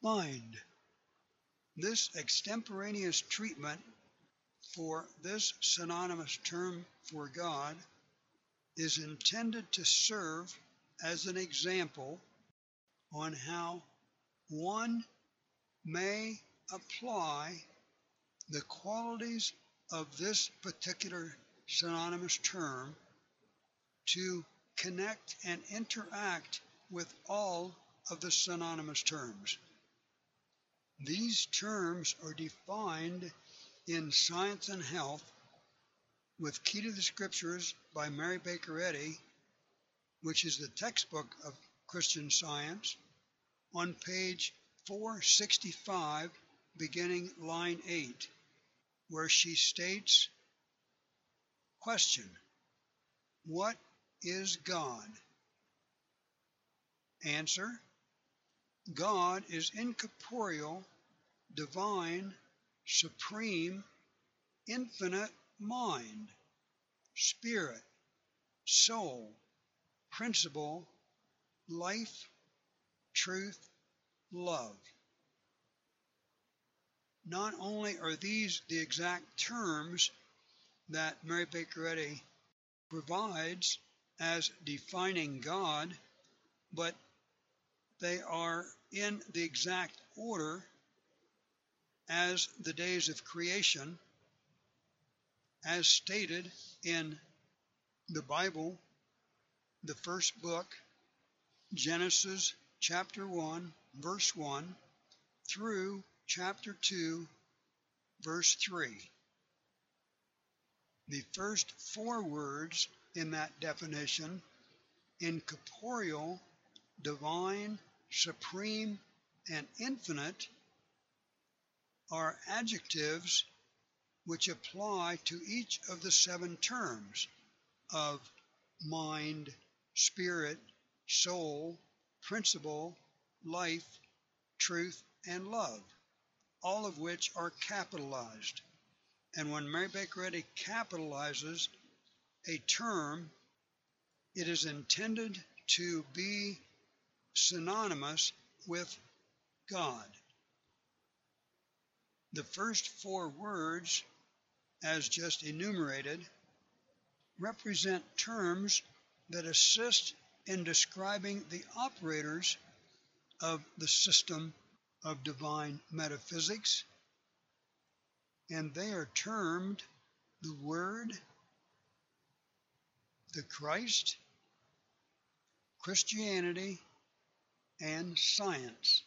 mind. This extemporaneous treatment for this synonymous term for God is intended to serve as an example on how one may apply the qualities of this particular synonymous term to connect and interact with all of the synonymous terms. These terms are defined in Science and Health with Key to the Scriptures by Mary Baker Eddy, which is the textbook of Christian Science, on page 465, beginning line 8, where she states, question, what is God? Answer, God is incorporeal, divine, supreme, infinite mind, spirit, soul, principle, life, truth, love. Not only are these the exact terms that Mary Baker Eddy provides as defining God, but they are in the exact order as the days of creation, as stated in the Bible, the first book, Genesis chapter 1, verse 1, through chapter 2, verse 3. The first four words in that definition, incorporeal, divine, supreme, and infinite, are adjectives which apply to each of the seven terms of mind, spirit, soul, principle, life, truth, and love, all of which are capitalized. And when Mary Baker Eddy capitalizes a term, it is intended to be synonymous with God. The first four words, as just enumerated, represent terms that assist in describing the operators of the system of divine metaphysics, and they are termed the Word, the Christ, Christianity, and science.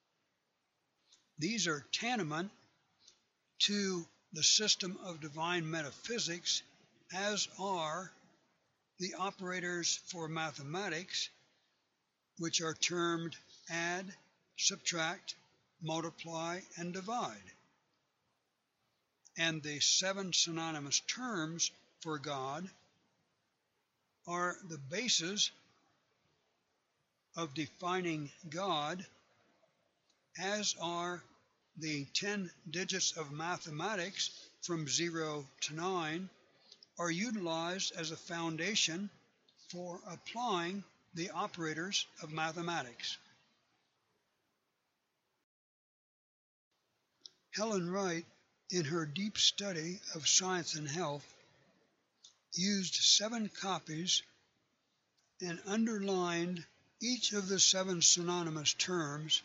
These are tantamount to the system of divine metaphysics, as are the operators for mathematics, which are termed add, subtract, multiply, and divide. And the seven synonymous terms for God are the basis of defining God, as are the 10 digits of mathematics from 0 to 9 are utilized as a foundation for applying the operators of mathematics. Helen Wright, in her deep study of Science and Health, used 7 copies and underlined each of the 7 synonymous terms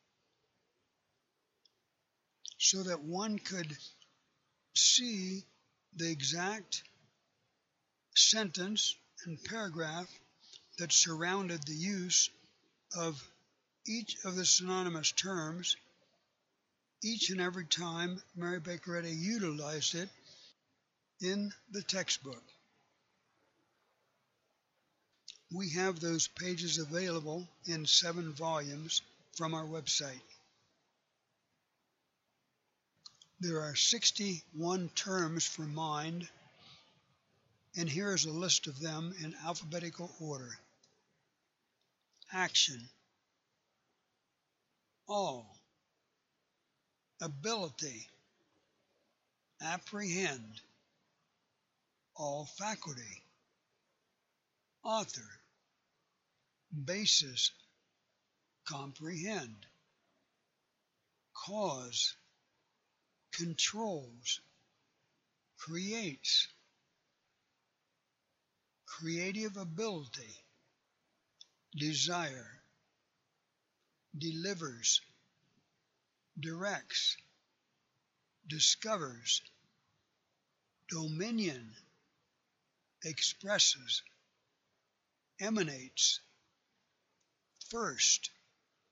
so that one could see the exact sentence and paragraph that surrounded the use of each of the synonymous terms each and every time Mary Baker Eddy utilized it in the textbook. We have those pages available in 7 volumes from our website. There are 61 terms for mind, and here is a list of them in alphabetical order. Action, all, ability, apprehend, all faculty, author, basis, comprehend, cause, controls, creates, creative ability, desire, delivers, directs, discovers, dominion, expresses, emanates, first,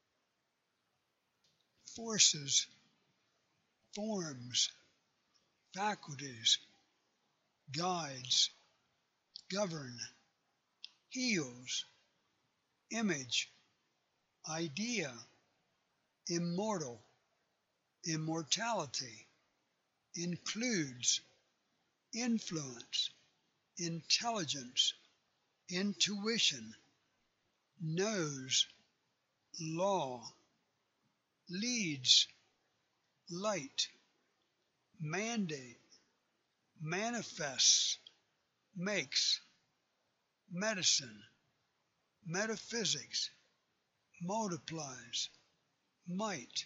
forces, forms, faculties, guides, govern, heals, image, idea, immortal, immortality, includes, influence, intelligence, intuition, knows, law, leads, light, mandate, manifests, makes, medicine, metaphysics, multiplies, might,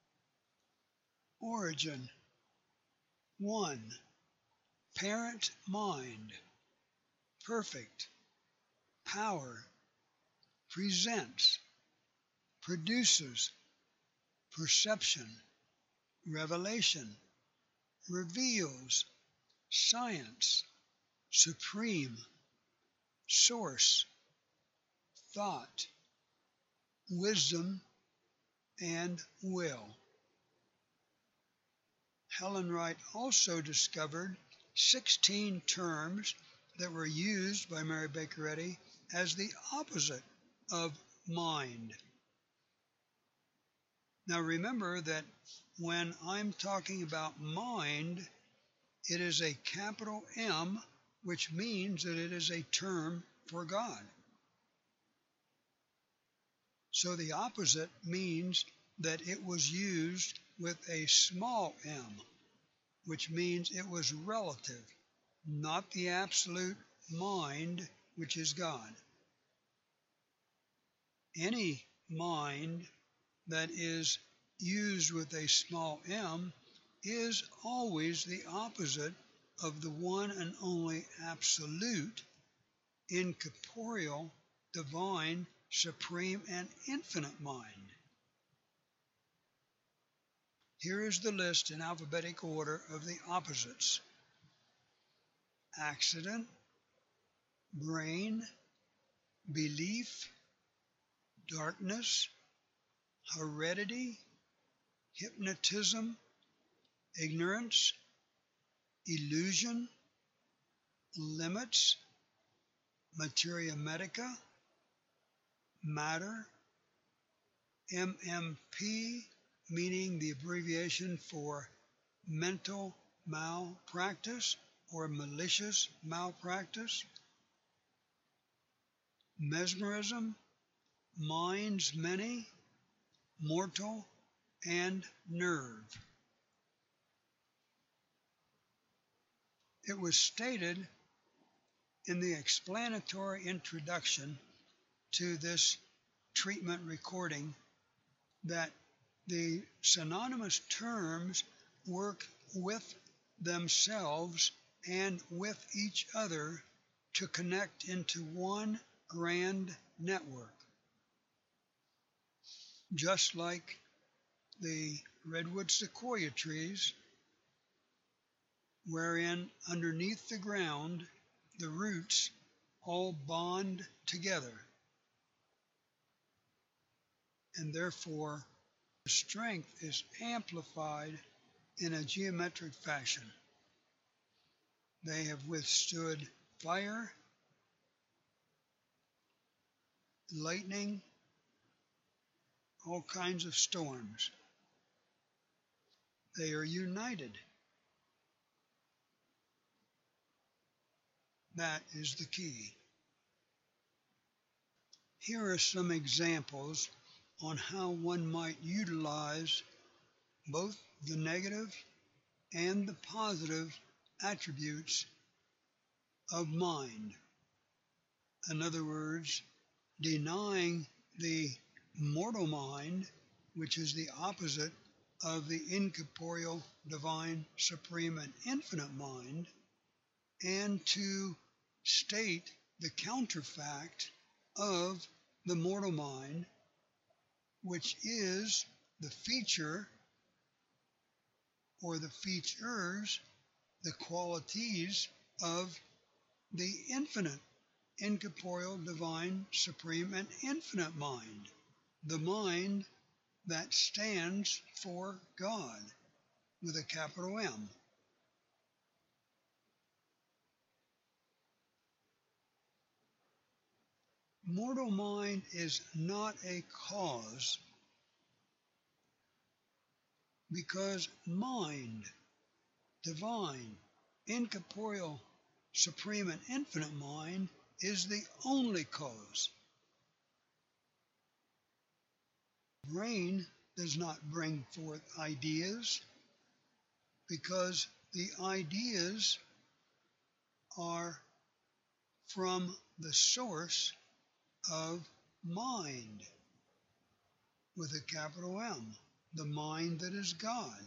origin, one, parent mind, perfect, power, presents, produces, perception, revelation, reveals, science, supreme, source, thought, wisdom, and will. Helen Wright also discovered 16 terms that were used by Mary Baker Eddy as the opposite of mind. Now remember that when I'm talking about mind, it is a capital M, which means that it is a term for God. So the opposite means that it was used with a small m, which means it was relative, not the absolute mind, which is God. Any mind that is used with a small m is always the opposite of the one and only absolute, incorporeal, divine, supreme, and infinite mind. Here is the list in alphabetic order of the opposites: accident, brain, belief, darkness, heredity, hypnotism, ignorance, illusion, limits, materia medica, matter, MMP, meaning the abbreviation for mental malpractice or malicious malpractice, mesmerism, minds many, mortal, and nerve. It was stated in the explanatory introduction to this treatment recording that the synonymous terms work with themselves and with each other to connect into one grand network. Just like the redwood sequoia trees, wherein underneath the ground the roots all bond together, and therefore the strength is amplified in a geometric fashion. They have withstood fire, lightning, all kinds of storms. They are united. That is the key. Here are some examples on how one might utilize both the negative and the positive attributes of mind. In other words, denying the mortal mind, which is the opposite of the incorporeal, divine, supreme, and infinite mind, and to state the counterfact of the mortal mind, which is the feature or the features, the qualities of the infinite, incorporeal, divine, supreme, and infinite mind, the mind that stands for God with a capital M. Mortal mind is not a cause, because mind, divine, incorporeal, supreme, and infinite mind is the only cause. Brain does not bring forth ideas, because the ideas are from the source of mind with a capital M, the mind that is God.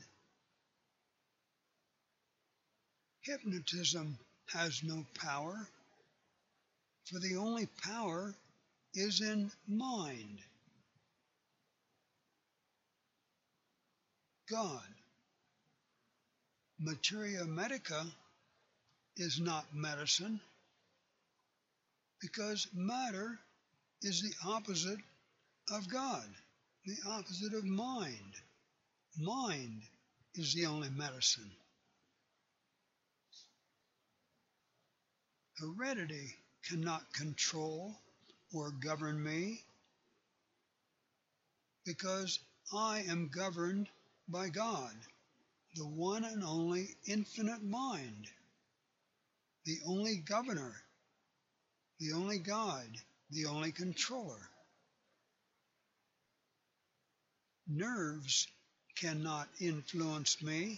Hypnotism has no power, for the only power is in mind. God. Materia medica is not medicine, because matter is the opposite of God, the opposite of mind. Mind is the only medicine. Heredity cannot control or govern me, because I am governed by God, the one and only infinite mind, the only governor, the only guide, the only controller. Nerves cannot influence me,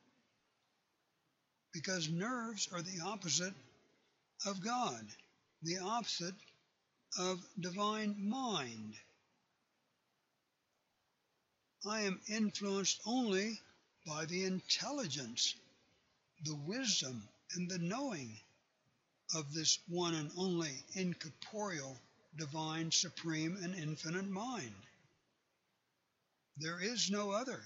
because nerves are the opposite of God, the opposite of divine mind. I am influenced only by the intelligence, the wisdom, and the knowing of this one and only incorporeal, divine, supreme, and infinite mind. There is no other.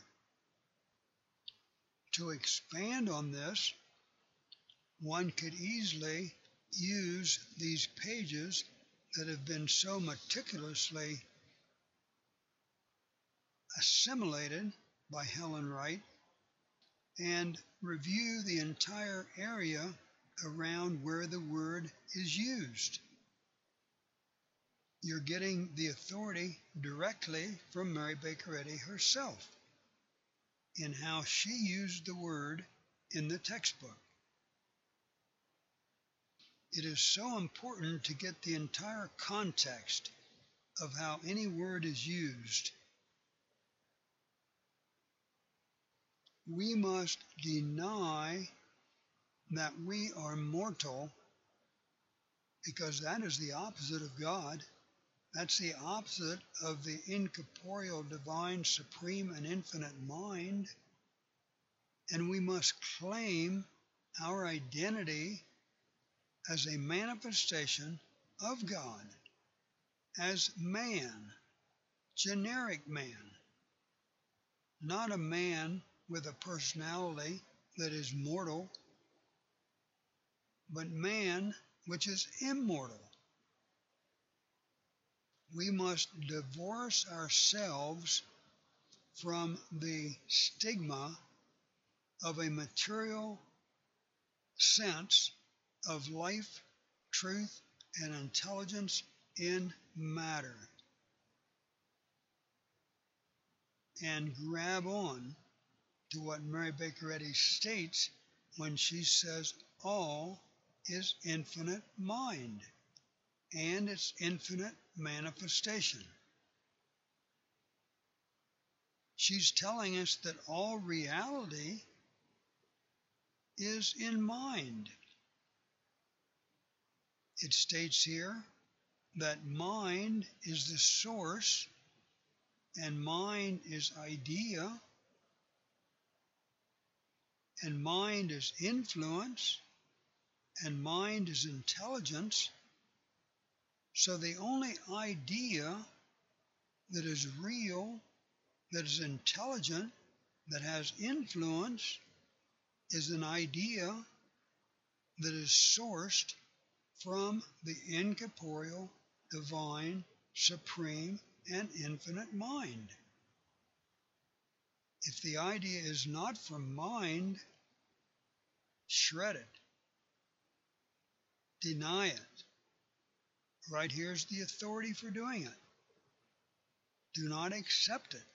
To expand on this, one could easily use these pages that have been so meticulously assimilated by Helen Wright and review the entire area around where the word is used. You're getting the authority directly from Mary Baker Eddy herself in how she used the word in the textbook. It is so important to get the entire context of how any word is used. We must deny that we are mortal, because that is the opposite of God. That's the opposite of the incorporeal, divine, supreme, and infinite mind. And we must claim our identity as a manifestation of God, as man, generic man, not a man with a personality that is mortal, but man which is immortal. We must divorce ourselves from the stigma of a material sense of life, truth, and intelligence in matter, and grab on to what Mary Baker Eddy states when she says all is infinite mind and its infinite manifestation. She's telling us that all reality is in mind. It states here that mind is the source, and mind is idea, and mind is influence, and mind is intelligence. So the only idea that is real, that is intelligent, that has influence, is an idea that is sourced from the incorporeal, divine, supreme, and infinite mind. If the idea is not from mind, shred it. Deny it. Right here's the authority for doing it. Do not accept it.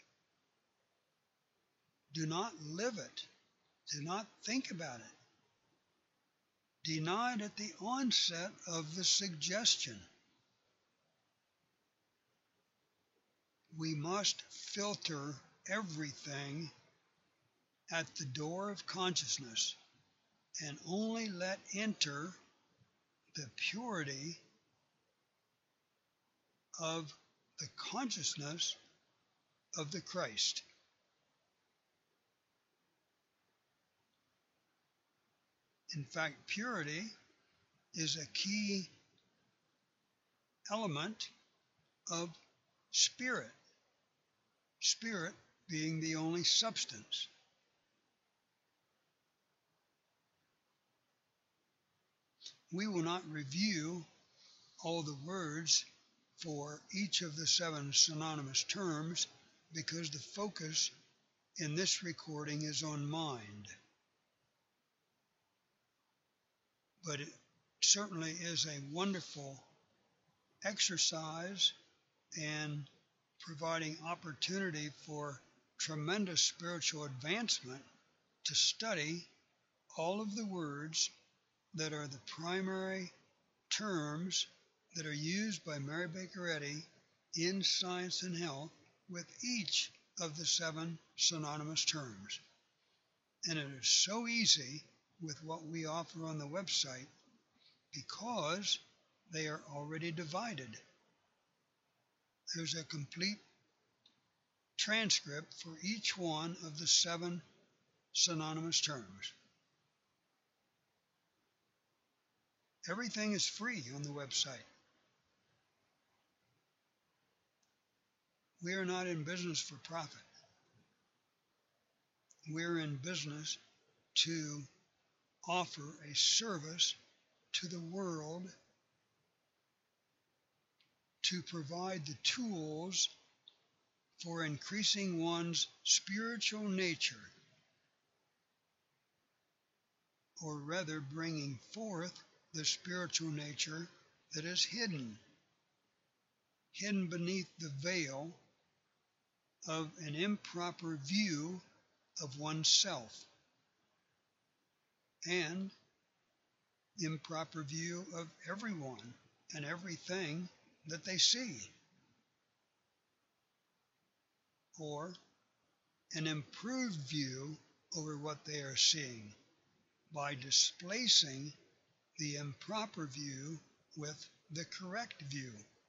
Do not live it. Do not think about it. Deny it at the onset of the suggestion. We must filter everything at the door of consciousness and only let enter the purity of the consciousness of the Christ. In fact, purity is a key element of spirit, spirit being the only substance. We will not review all the words for each of the 7 synonymous terms because the focus in this recording is on mind. But it certainly is a wonderful exercise and providing opportunity for tremendous spiritual advancement to study all of the words that are the primary terms that are used by Mary Baker Eddy in Science and Health with each of the 7 synonymous terms. And it is so easy with what we offer on the website because they are already divided. There's a complete transcript for each one of the 7 synonymous terms. Everything is free on the website. We are not in business for profit. We're in business to offer a service to the world, to provide the tools for increasing one's spiritual nature, or rather bringing forth the spiritual nature that is hidden beneath the veil of an improper view of oneself and improper view of everyone and everything that they see, or an improved view over what they are seeing by displacing the improper view with the correct view.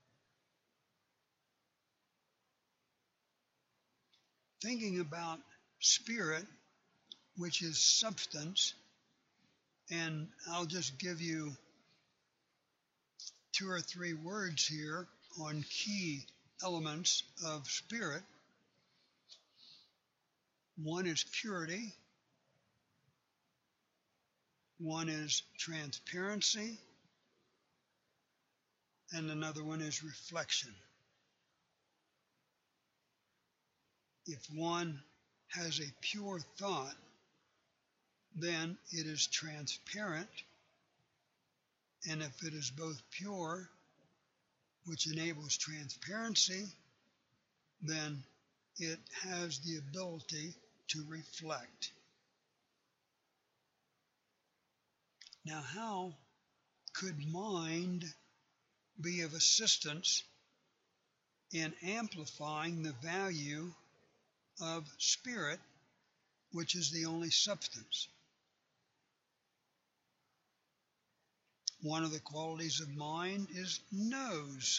Thinking about spirit, which is substance, and I'll just give you 2 or 3 words here on key elements of spirit. One is purity, one is transparency, and another one is reflection. If one has a pure thought, then it is transparent, and if it is both pure, which enables transparency, then it has the ability to reflect. Now, how could mind be of assistance in amplifying the value of spirit, which is the only substance? One of the qualities of mind is knows.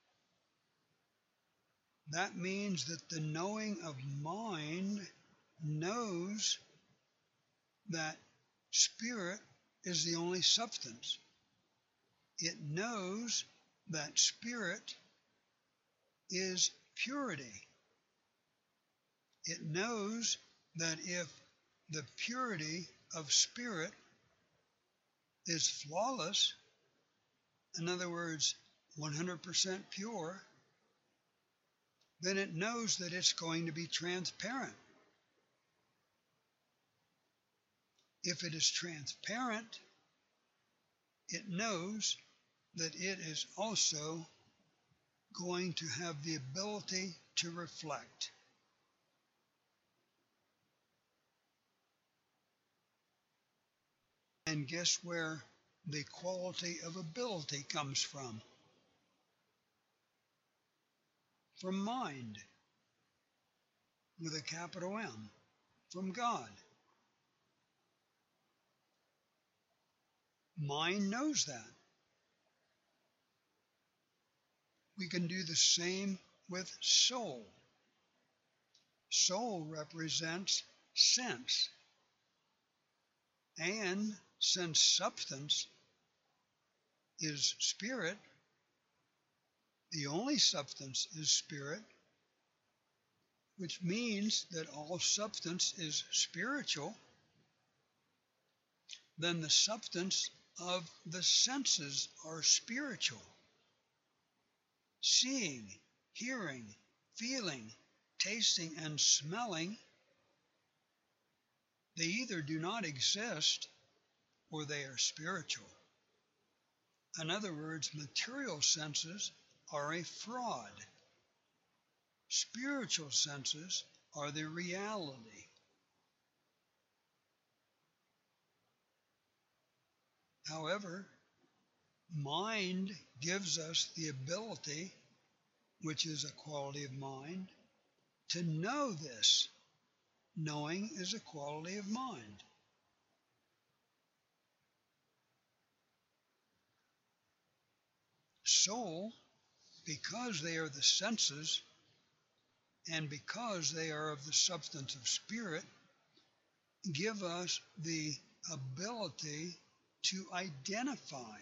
That means that the knowing of mind knows that spirit is the only substance. It knows that spirit is purity. It knows that if the purity of spirit is flawless, in other words, 100% pure, then it knows that it's going to be transparent. If it is transparent, it knows that it is also going to have the ability to reflect. And guess where the quality of ability comes from? From mind, with a capital M, from God. Mind knows that. We can do the same with soul. Soul represents sense. And since substance is spirit, the only substance is spirit, which means that all substance is spiritual, then the substance of the senses are spiritual. Seeing, hearing, feeling, tasting, and smelling, they either do not exist or they are spiritual. In other words, material senses are a fraud. Spiritual senses are the reality. However, mind gives us the ability, which is a quality of mind, to know this. Knowing is a quality of mind. Soul, because they are the senses, and because they are of the substance of spirit, give us the ability to identify.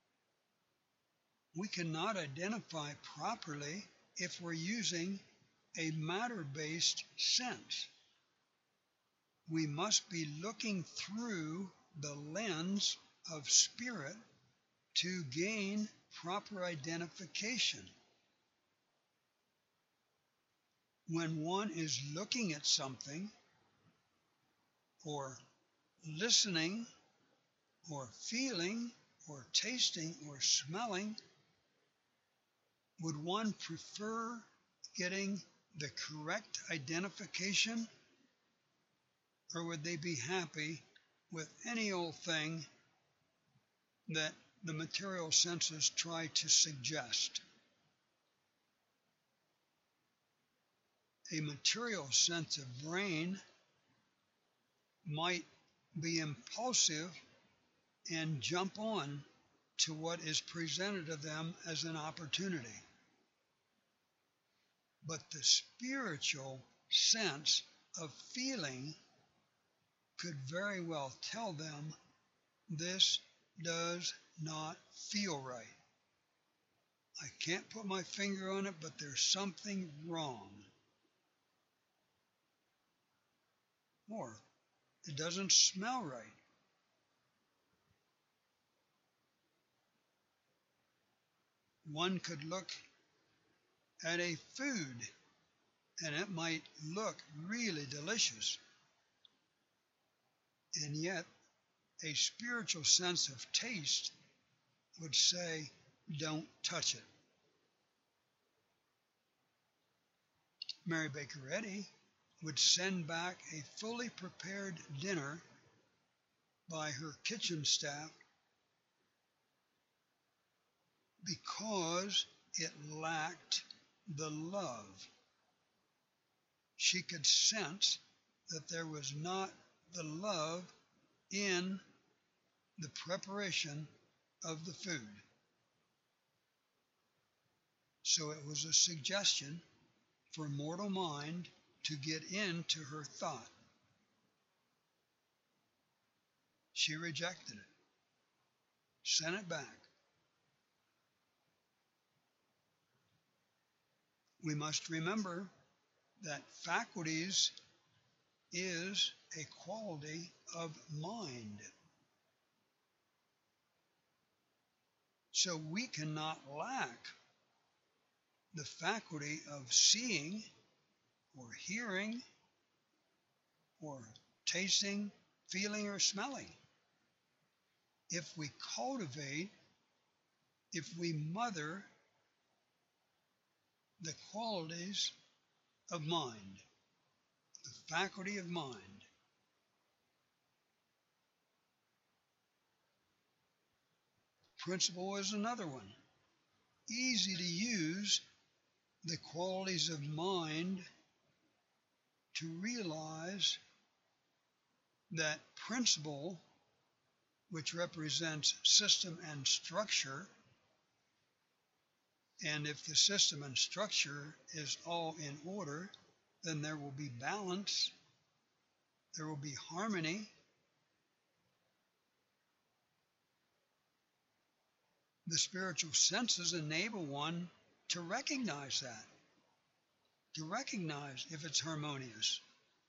We cannot identify properly if we're using a matter-based sense. We must be looking through the lens of spirit to gain proper identification. When one is looking at something, or listening, or feeling, or tasting, or smelling, would one prefer getting the correct identification, or would they be happy with any old thing that the material senses try to suggest? A material sense of brain might be impulsive and jump on to what is presented to them as an opportunity. But the spiritual sense of feeling could very well tell them, this does not feel right. I can't put my finger on it, but there's something wrong. Or it doesn't smell right. One could look at a food and it might look really delicious. And yet, a spiritual sense of taste would say, don't touch it. Mary Baker Eddy would send back a fully prepared dinner by her kitchen staff because it lacked the love. She could sense that there was not the love in the preparation of the food. So it was a suggestion for mortal mind to get into her thought. She rejected it, sent it back. We must remember that faculties is a quality of mind. So we cannot lack the faculty of seeing or hearing or tasting, feeling, or smelling. If we cultivate, if we mother the qualities of mind, the faculty of mind. Principle is another one. Easy to use the qualities of mind to realize that principle, which represents system and structure, and if the system and structure is all in order, then there will be balance, there will be harmony. The spiritual senses enable one to recognize that, to recognize if it's harmonious.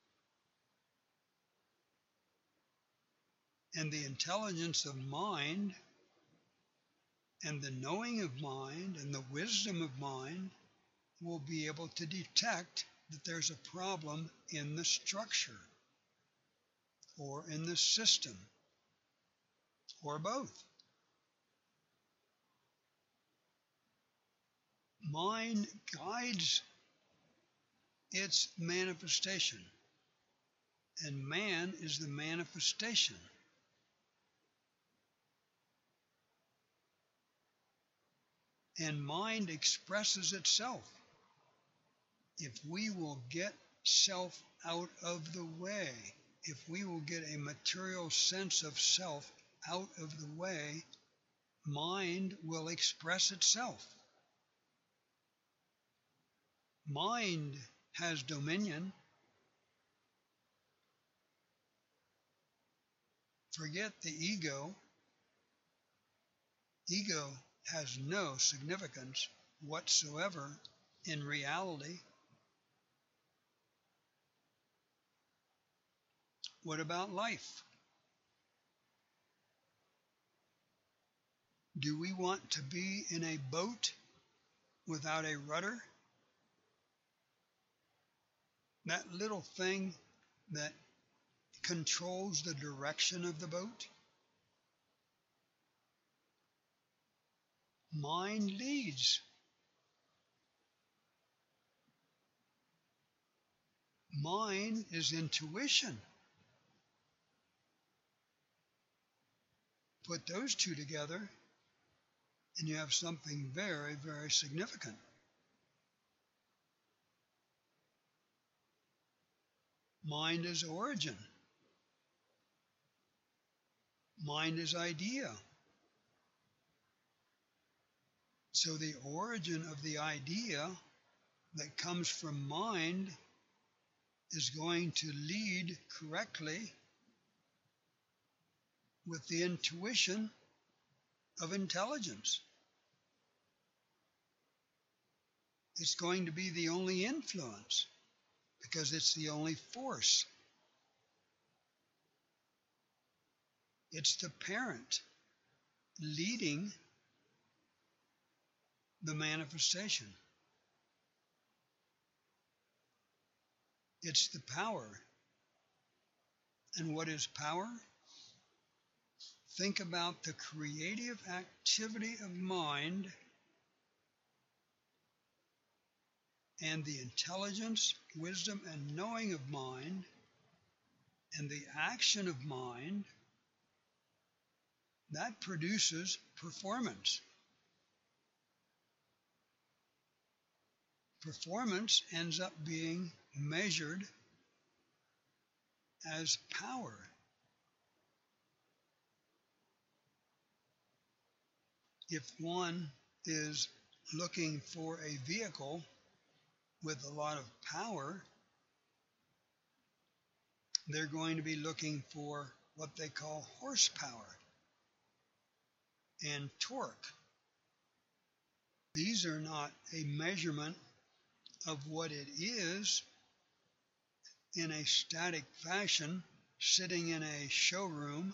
And the intelligence of mind and the knowing of mind and the wisdom of mind will be able to detect that there's a problem in the structure or in the system or both. Mind guides its manifestation, and man is the manifestation. And mind expresses itself. If we will get self out of the way, if we will get a material sense of self out of the way, mind will express itself. Mind has dominion. Forget the ego. Ego has no significance whatsoever in reality. What about life? Do we want to be in a boat without a rudder? That little thing that controls the direction of the boat? Mind leads. Mind is intuition. Put those two together, and you have something very, very significant. Mind is origin. Mind is idea. So the origin of the idea that comes from mind is going to lead correctly with the intuition of intelligence. It's going to be the only influence because it's the only force. It's the parent leading the manifestation. It's the power. And what is power? Think about the creative activity of mind and the intelligence, wisdom, and knowing of mind and the action of mind that produces performance. Performance ends up being measured as power. If one is looking for a vehicle with a lot of power, they're going to be looking for what they call horsepower and torque. These are not a measurement of what it is in a static fashion sitting in a showroom,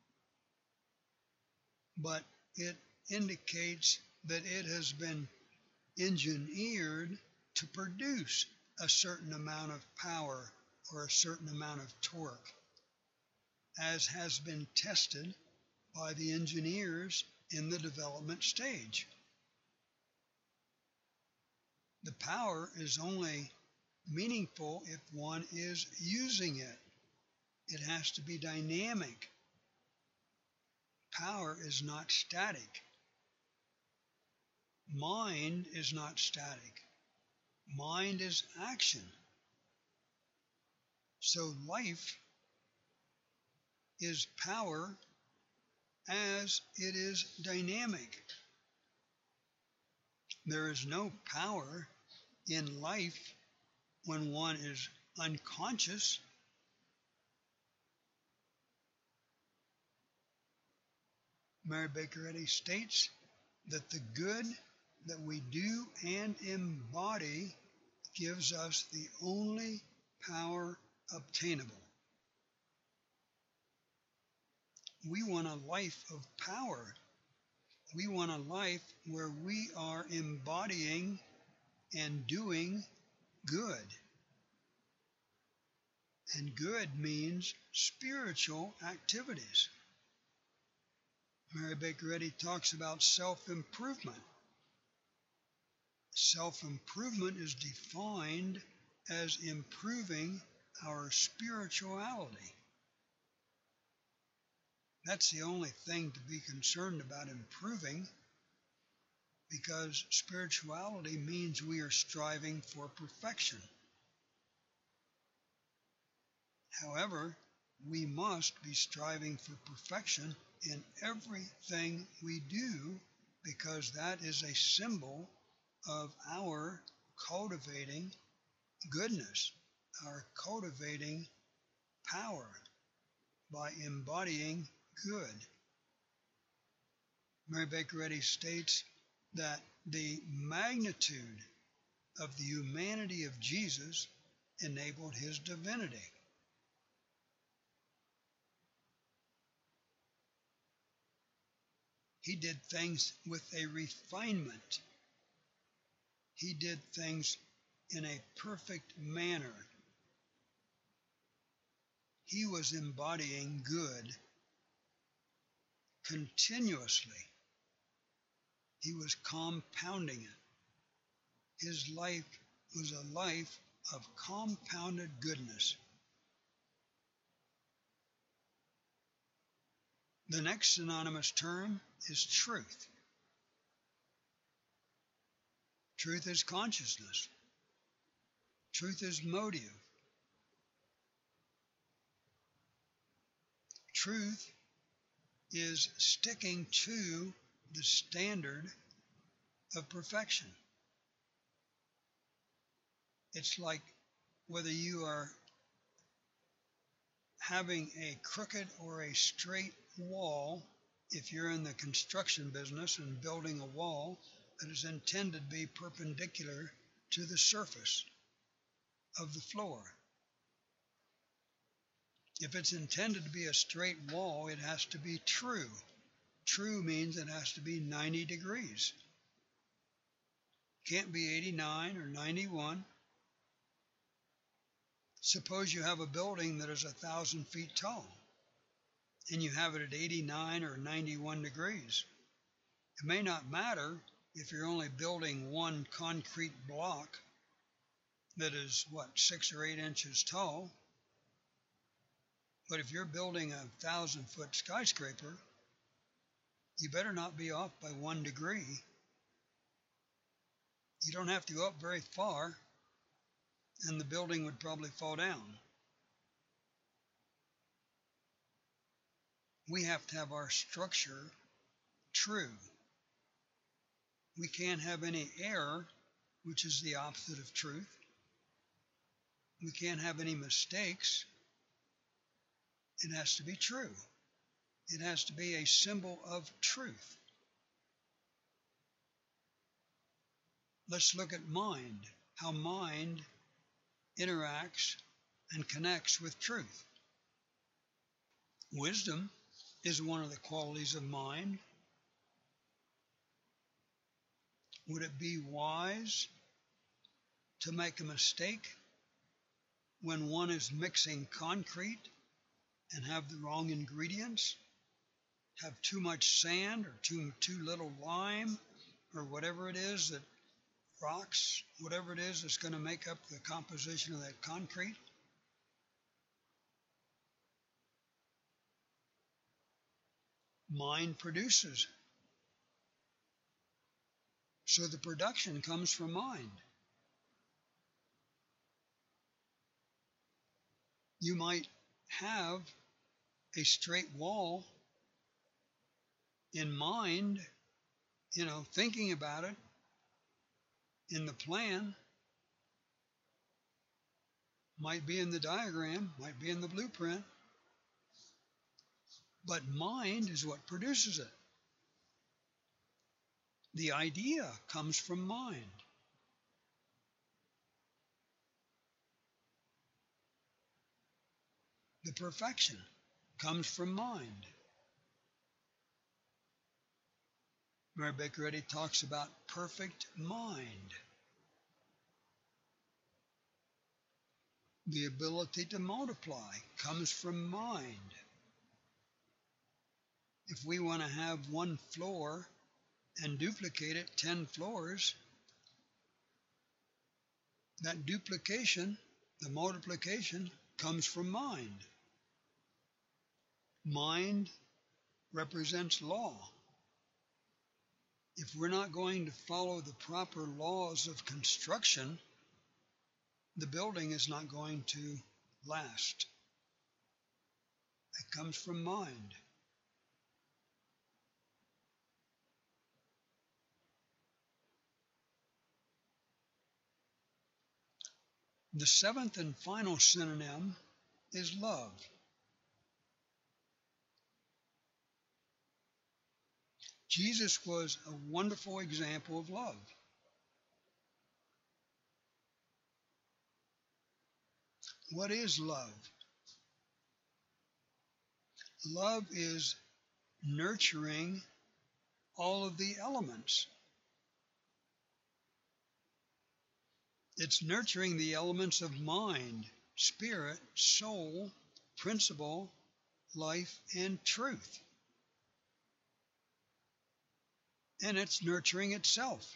but it indicates that it has been engineered to produce a certain amount of power or a certain amount of torque, as has been tested by the engineers in the development stage. The power is only meaningful if one is using it. It has to be dynamic. Power is not static. Mind is not static. Mind is action. So life is power as it is dynamic. There is no power in life when one is unconscious. Mary Baker Eddy states that the good that we do and embody gives us the only power obtainable. We want a life of power. We want a life where we are embodying and doing good. And good means spiritual activities. Mary Baker Eddy talks about self-improvement. Self-improvement is defined as improving our spirituality. That's the only thing to be concerned about improving, because spirituality means we are striving for perfection. However, we must be striving for perfection in everything we do, because that is a symbol of our cultivating goodness, our cultivating power by embodying good. Mary Baker Eddy states that the magnitude of the humanity of Jesus enabled his divinity. He did things with a refinement. He did things in a perfect manner. He was embodying good continuously. He was compounding it. His life was a life of compounded goodness. The next synonymous term is truth. Truth is consciousness. Truth is motive. Truth is sticking to the standard of perfection. It's like whether you are having a crooked or a straight wall. If you're in the construction business and building a wall that is intended to be perpendicular to the surface of the floor. If it's intended to be a straight wall, it has to be true. True means it has to be 90 degrees. It can't be 89 or 91. Suppose you have a building that is 1,000 feet tall, and you have it at 89 or 91 degrees. It may not matter if you're only building one concrete block that is, 6 or 8 inches tall. But if you're building a 1,000-foot skyscraper, you better not be off by 1 degree. You don't have to go up very far, and the building would probably fall down. We have to have our structure true. We can't have any error, which is the opposite of truth. We can't have any mistakes, It has to be true. It has to be a symbol of truth. Let's look at mind, how mind interacts and connects with truth. Wisdom is one of the qualities of mind. Would it be wise to make a mistake when one is mixing concrete and have the wrong ingredients? Have too much sand or too little lime or whatever it is that rocks, whatever it is that's going to make up the composition of that concrete? Mind produces. So the production comes from mind. You might have a straight wall in mind, thinking about it in the plan, might be in the diagram, might be in the blueprint, but mind is what produces it. The idea comes from mind. The perfection comes from mind. Mary Baker Eddy talks about perfect mind. The ability to multiply comes from mind. If we want to have one floor and duplicate it 10 floors, that duplication, the multiplication, comes from mind. Mind represents law. If we're not going to follow the proper laws of construction, the building is not going to last. It comes from mind. The seventh and final synonym is love. Jesus was a wonderful example of love. What is love? Love is nurturing all of the elements. It's nurturing the elements of mind, spirit, soul, principle, life, and truth. And it's nurturing itself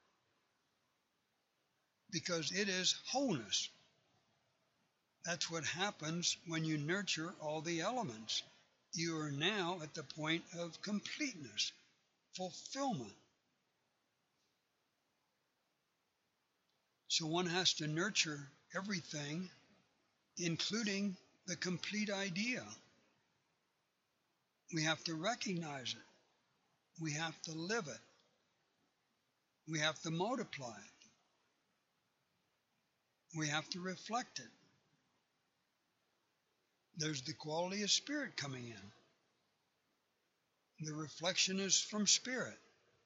because it is wholeness. That's what happens when you nurture all the elements. You are now at the point of completeness, fulfillment. So one has to nurture everything, including the complete idea. We have to recognize it. We have to live it. We have to multiply it. We have to reflect it. There's the quality of spirit coming in. The reflection is from spirit.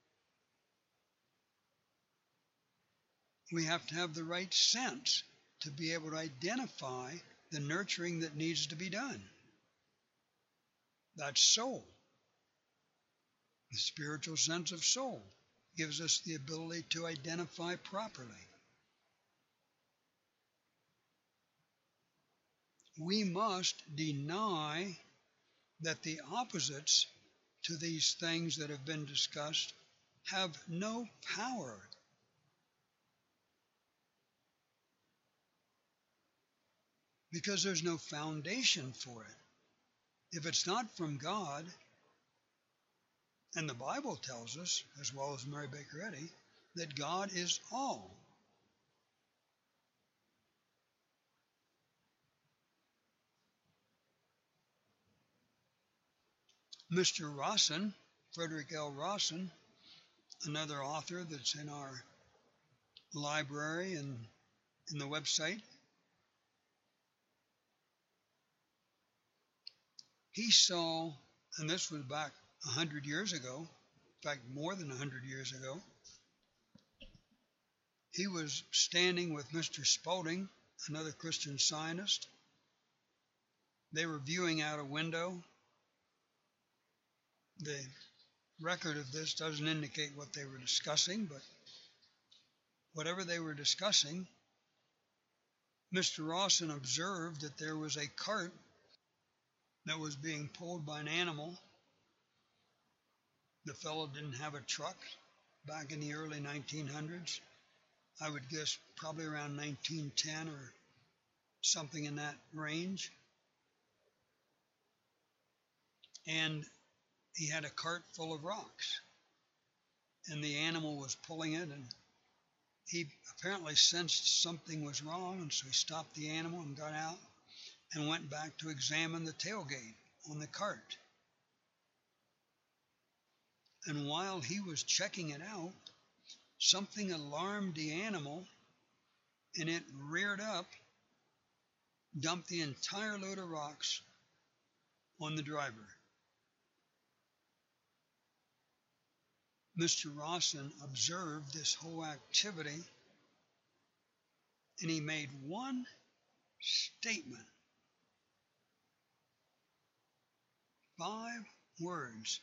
We have to have the right sense to be able to identify the nurturing that needs to be done. That's soul. The spiritual sense of soul gives us the ability to identify properly. We must deny that the opposites to these things that have been discussed have no power. Because there's no foundation for it. If it's not from God, and the Bible tells us, as well as Mary Baker Eddy, that God is all. Mr. Rawson, Frederick L. Rawson, another author that's in our library and in the website, he saw, and this was back 100 years ago, in fact, more than 100 years ago, he was standing with Mr. Spalding, another Christian Scientist. They were viewing out a window. The record of this doesn't indicate what they were discussing, but whatever they were discussing, Mr. Rawson observed that there was a cart that was being pulled by an animal. The fellow didn't have a truck back in the early 1900s. I would guess probably around 1910 or something in that range. And he had a cart full of rocks. And the animal was pulling it, and he apparently sensed something was wrong, and so he stopped the animal and got out and went back to examine the tailgate on the cart. And while he was checking it out, something alarmed the animal, and it reared up, dumped the entire load of rocks on the driver. Mr. Rawson observed this whole activity, and he made one statement. 5 words.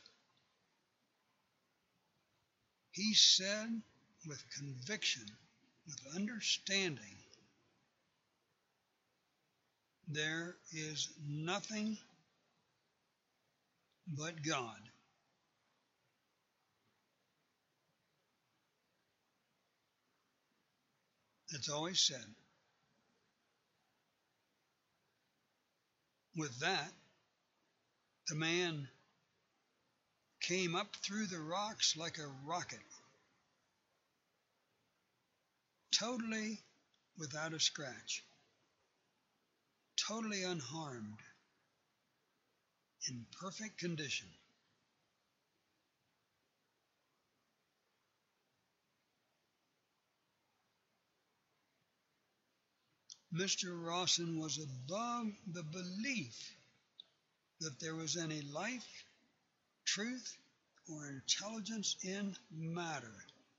He said with conviction, with understanding, there is nothing but God. That's all he said. With that, the man came up through the rocks like a rocket, totally without a scratch, totally unharmed, in perfect condition. Mr. Rawson was above the belief that there was any life, truth, or intelligence in matter.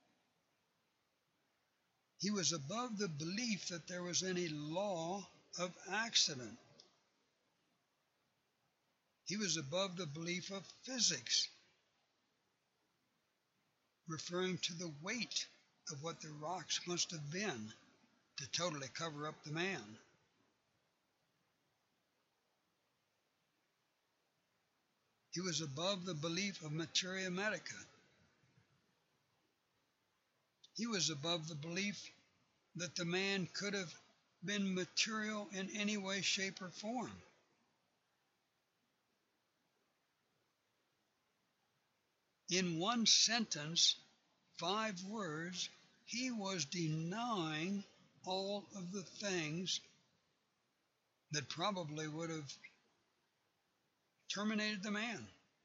He was above the belief that there was any law of accident. He was above the belief of physics, referring to the weight of what the rocks must have been to totally cover up the man. He was above the belief of materia medica. He was above the belief that the man could have been material in any way, shape, or form. In one sentence, 5 words, he was denying all of the things that probably would have terminated the man.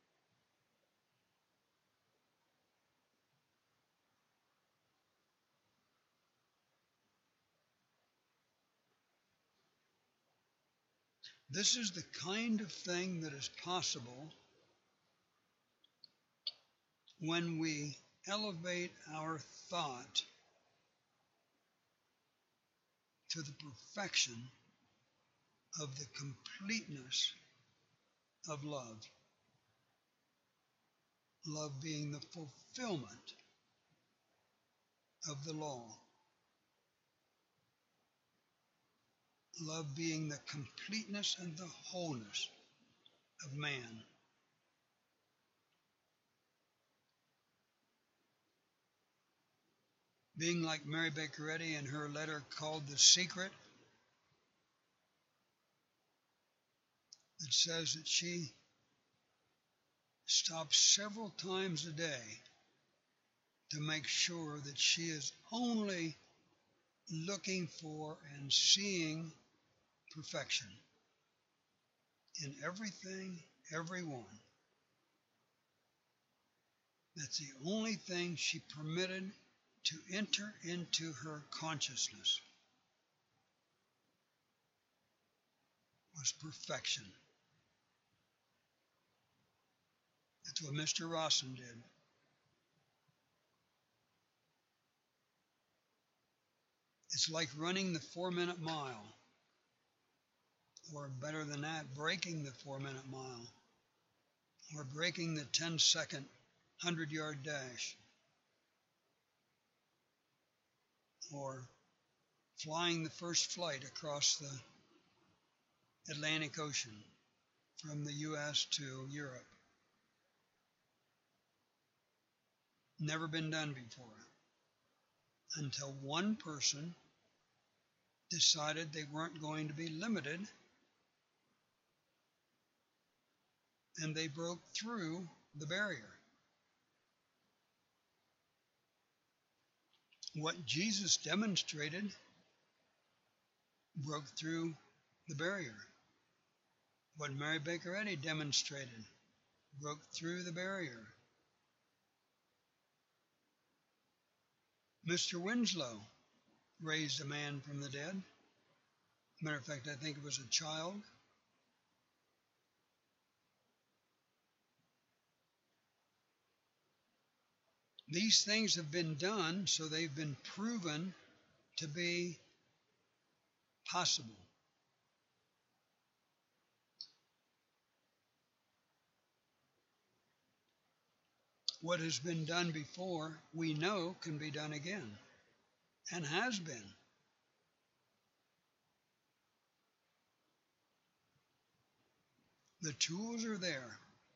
This is the kind of thing that is possible when we elevate our thought to the perfection of the completeness of love. Love being the fulfillment of the law. Love being the completeness and the wholeness of man. Being like Mary Baker Eddy in her letter called The Secret, that says that she stops several times a day to make sure that she is only looking for and seeing perfection in everything, everyone. That's the only thing she permitted to enter into her consciousness, was perfection. That's what Mr. Rawson did. It's like running the 4-minute mile, or better than that, breaking the 4-minute mile, or breaking the 10-second 100-yard dash, or flying the first flight across the Atlantic Ocean from the U.S. to Europe. Never been done before, until one person decided they weren't going to be limited, and they broke through the barrier. What Jesus demonstrated broke through the barrier. What Mary Baker Eddy demonstrated broke through the barrier. Mr. Winslow raised a man from the dead. Matter of fact, I think it was a child. These things have been done, so they've been proven to be possible. What has been done before, we know can be done again, and has been. The tools are there.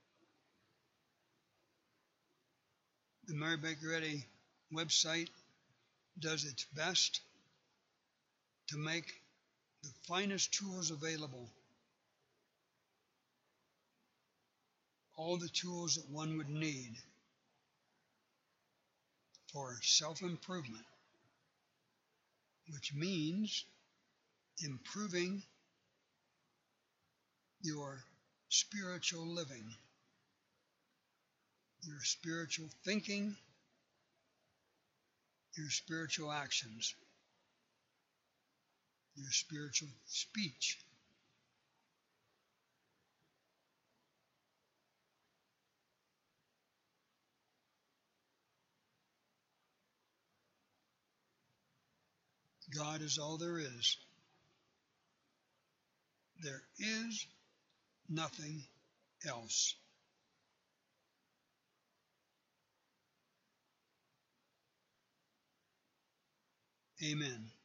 The Mary Baker Eddy website does its best to make the finest tools available. All the tools that one would need for self-improvement, which means improving your spiritual living, your spiritual thinking, your spiritual actions, your spiritual speech. God is all there is. There is nothing else. Amen.